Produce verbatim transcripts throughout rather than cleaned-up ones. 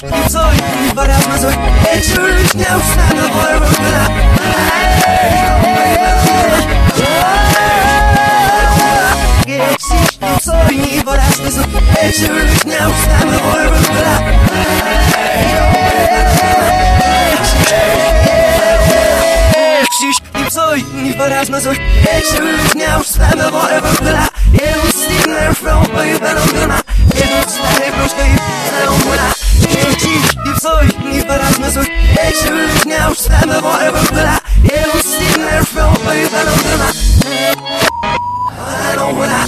nie coś, nie wyraz na coś. Już nie ustanę, bo ja wygląda. Nie coś, nie wyraz na coś. Już nie ustanę, bo ja wygląda. Nie coś, nie wyraz na coś. Już nie ustanę, bo ja wygląda. Eu still there from way that I'm gonna get started from sleep and I'm gonna get you if so you but I'm not so it's now stand the whatever but I eu still there from way that I'm gonna I don't wanna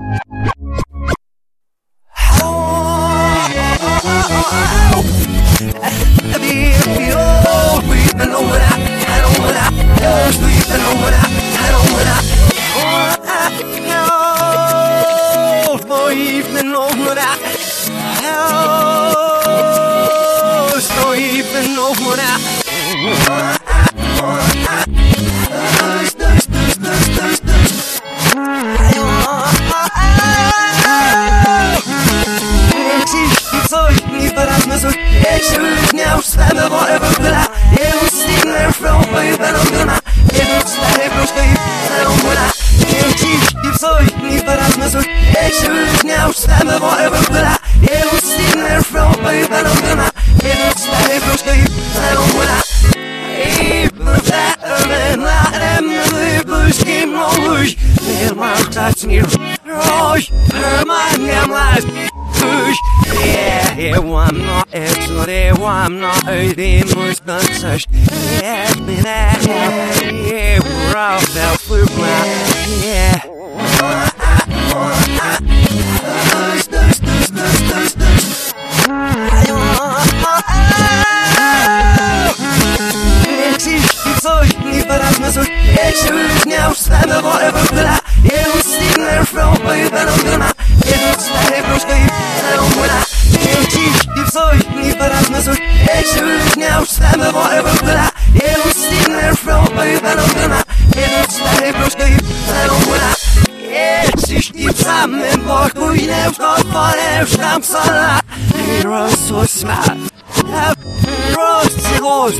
I be oh we don't know what I I don't wanna oh we don't know what I I don't wanna no even over that house, no even over that now stand up whatever but I you sitting there from way that I'm gonna get started from sleep and I'm gonna if so you but I'm not so it's now stand up whatever but I you sitting there from way that I'm gonna get started from sleep and I'm gonna even that and that and the blues came over there my touch me rush her my name lies push yeah yeah I'm not it's not I'm not the most untouched yeah it's been that yeah we're all fell through yeah it's now stand up whatever but I you sitting there from way that I'm gonna get started from sleep and I'm gonna if so you but I'm not so it's now stand up whatever but I you sitting there from way that I'm gonna get started from sleep and I'm gonna it's deep time and boy we never got far else I'm so loud you're so smart rose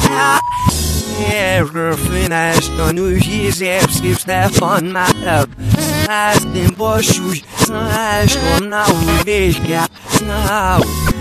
Ever finished on New Year's Eve, skip step on my love. Sliced in bush, sliced on now, we gap now.